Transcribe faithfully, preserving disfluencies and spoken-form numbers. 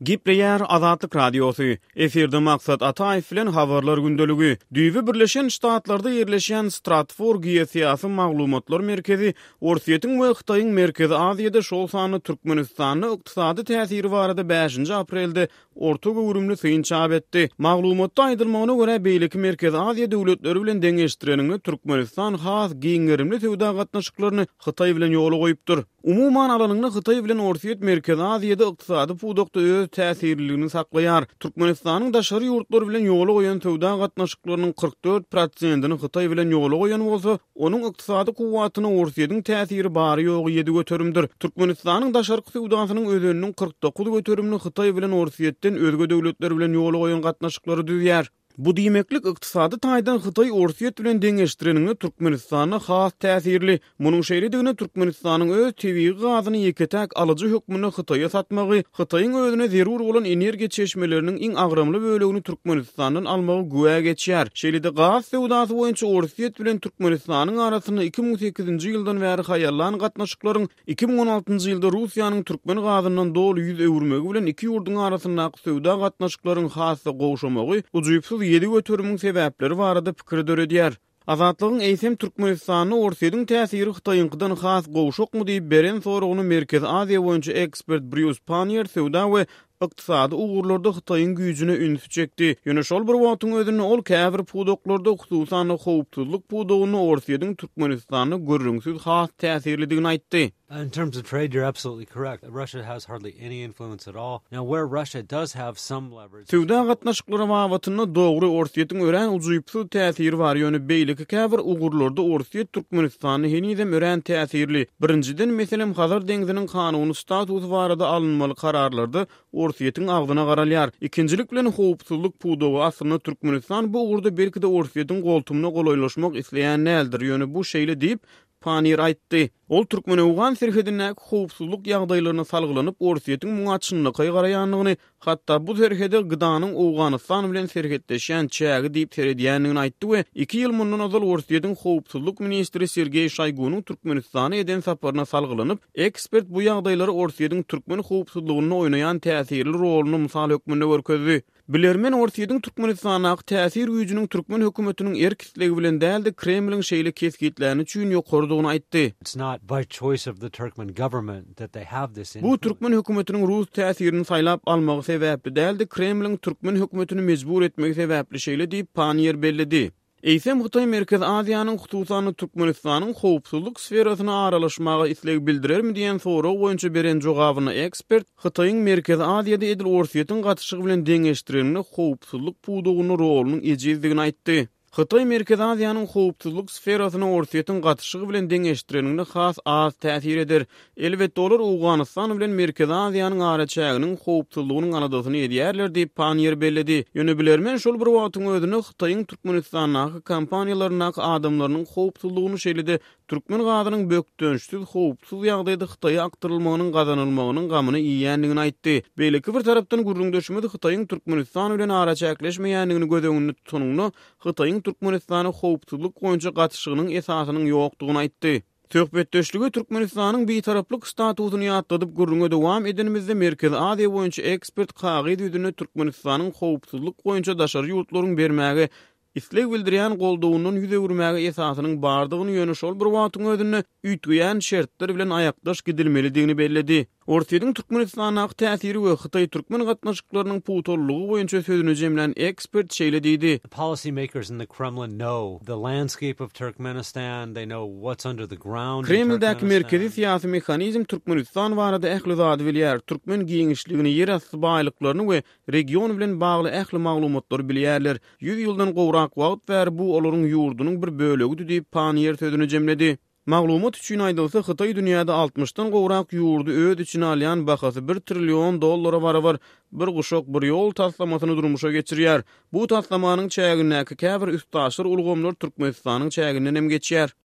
Gipleyer Azatlyk Radiosu. Eferde maksat Ataev bilen habarlar gündeligi. Düýbi Birleşen Ştatlarda ýerleşen Stratfor geosyasy maglumatlar merkezi, Orsiýetiň we Hytaýyň merkezi Aziýada şol sany Türkmenistanyň ykdysady täsiri barada beşinji aprelde orta gowrumly syň çap etdi. Maglumatda aýdylmagyna görä beýleki merkezi Aziýa döwletleri bilen deňeşdirenini Türkmenistan has giňerimli töwda gatnaşyklaryny Hytaý bilen ýola goýupdyr. Umuman alanyny Hytaý bilen Orsiýet merkezi Aziýada ykdysady pudokda öz täsirligini saklaýar. Türkmenistanyň daşary ýurtlary bilen ýola goýan töwda gatnaşyklarynyň kırk dört prosentini Hytaý bilen ýola goýan bolsa, onuň ykdysady kuwwatyna Orsiýetiň täsiri bary ýogy ýedi götürümdir. Türkmenistanyň daşary töwdasynyň özüniniň kırk dokuz götürümini Hytaý bilen Orsiýetden özge döwletler bilen ýola goýan gatnaşyklary düýýär. Bu diýmeklik ykdysady taýdan Hytaý Orsiýet bilen deňeşdirenini Türkmenistana has täsirli. Munyň şeýledigine Türkmenistanyň öz tebii gazyny ýeketäk alyjy hökmüni Hytaýa satmagy, Hytaýyň özüne zerur bolan energiýa çeşmeleriniň iň agramly bölegini Türkmenistandan almagy güwä geçýär. Şeýlede gaz sewdasy boýunça Orsiýet bilen Türkmenistanyň arasyny iki ming sekizinji ýyldan bäri haýarlan gatnaşyklaryň iki ming on altynjy ýylda Russiýanyň türkmen gazynyň dolu ýüz öwürmegi bilen iki ýurdun arasyndaky sewda gatnaşyklaryň hasy gowşamagy ujuýpsyz ýedi götürümüň sebäpleri barada pikir döredýär. Azatlygyň eýsem Türkmenistanyň Orsiýetiň täsiri Hytaýynkydan has gowşokmy diýip beren soragyny Merkezi Aziýa boýunça ekspert Bruce Panier sewda we ykdysady ugurlarda Hytaýyň güýjüne ünsü çekdi. Ýöne şol bir wagtyň özünde ol käbir pudoklarda hususan howpsuzlyk pudogyny Orsiýetiň Türkmenistanyň görüňsiz has täsirlidigini aýtdy. In terms of trade, you're absolutely correct. Russia has hardly any influence at all. Now, where Russia does have some leverage... Tewda gatnaşyklary wawatyna dogry Orsiýetiň ören ujuýpsyz täsiri bar ýöne beýleki käbir ugurlarda Orsiýet Türkmenistanyny henizem ören täsirli. Birinciden meselem Hazar deňiziniň kanuny statusy barada alınmaly kararlarda Orsiýetiň agdyna garalýar. İkincilik bilen howpsuzlyk pudogy aslynda Türkmenistan bu ugurda belki de Orsiýetiň goltumuna golaýlaşmak isleýän nädir ýöne bu şeýle diýip Panier aýtdy. Ol Türkmen-Awgan serhedine howpsuzlyk ýagdaýlaryna salgylanyp Orsiýetiň muňaçynlygy garaýanlygyny, hatda bu serhede gydanyň Awganistan bilen serhetleşen çägi diýip seredýänligini aýtdy we iki ýyl mundan ozal Orsiýetiň howpsuzlyk ministri Sergey Shoygunyň Türkmenistana eden saparyna salgylanyp, ekspert bu ýagdaýlary Orsiýetiň türkmen howpsuzlygyna oýnaýan täsirli roluny mysal hökmünde görkezdi. Bilermen Orsiýetiň Türkmenistana täsir güýjüniň türkmen hökümetiniň erkisligi bilen däldi Kremliň şeýle kesgitlerini üçin ýokardygyny aýtdy. It's not by choice of the Turkmen government that they have this influence. Bu türkmen hökümetiniň Rus täsirini saýlap almagy sebäpli däldi Kremliň türkmen hökümetini mejbur etmegi sebäpli şeýle diýip Panier bellidi. Eýsem Hytaý Merkezi Aziýanyň hususan Türkmenistanyň howpsuzlyk sferasyna aralaşmagy isleg bildirermi diýen sorag boýunça beren jogabyny ekspert Hytaýyň Merkezi Aziýada edil Orsiýetiň gatnaşygy bilen deňeşdirenini howpsuzlyk pudogyny rolunyň ejizdigini aýtdy. Hytaý Merkezi Aziýanyň howpsuzlyk sferasyna Orsiýetiň gatnaşygy bilen deňeşdirenini has az täsir eder. Elbetde olar Awganistan bilen Merkezi Aziýanyň araçagynyň howpsuzlygynyň aladasyny edýärler diýip Panier bellidi. Ýöne bilermen şol bir wagtyň özünde Hytaýyň Türkmenistanyň kampaniýalaryna adamlarynyň howpsuzlygyny şeýlede türkmen gazynyň bökdönüşsiz howpsuz ýagdaýda Hytaýa aktyrylmagynyň gazanylmagynyň gamyny iýýänligini aýtdy. Beýleki bir tarapdan gurrundaşmady Hytaýyň Türkmenistan bilen araçakleşmeýänligini gözeňinde tutunyny Hytaýyň Türkmenistana howpsuzlyk boýunça gatnaşygynyň esasynyň ýokdugyny aýtdy. Töhbetdeşligi Türkmenistanyň bir taraplyk statusyny ýatladyp gurrunga dowam edenimizde Merkezi Aziýa boýunça ekspert Kagyd ýüzüne Türkmenistanyň howpsuzlyk boýunça daşary ýurtlaryň bermäge isleg bildirýän goldawynyň ýüze wurmäge esasynyň bardygyny ýöne şol bir wagtyň özünde üýtgeýän şertler bilen aýakdaş gidilmelidigini bellidi. Orsiýetiň Türkmenistana täsiri we Hytaý türkmen gatnaşyklarynyň putorlugy boýunça sözüni jemlän ekspert şeýle diýdi. Policy makers in the Kremlin know the landscape of Turkmenistan, they know what's under the ground. Kremldäki merkezi siýasy mehanizm Türkmenistan barada ähli zady bilýär. Türkmen giňişligini, ýer asty baýlyklaryny we region bilen bagly ähli maglumatlary bilýärler. yüz ýyldan gowrak wagt bäri bu olaryň ýurdunyň bir bölegidir diýip Panier sözüni jemledi. Maglumat üçin aýdylsa Hytaý dünýäde altmışdan gowrak ýurdu öz içine alýan bahasy bir trillion dollara barabar bir guşok bir ýol taslamasyny durmuşa geçirýär. Bu taslamanyň çägindäki käbir üst taşyr ulgamlar Türkmenistanyň çäginden hem geçýär.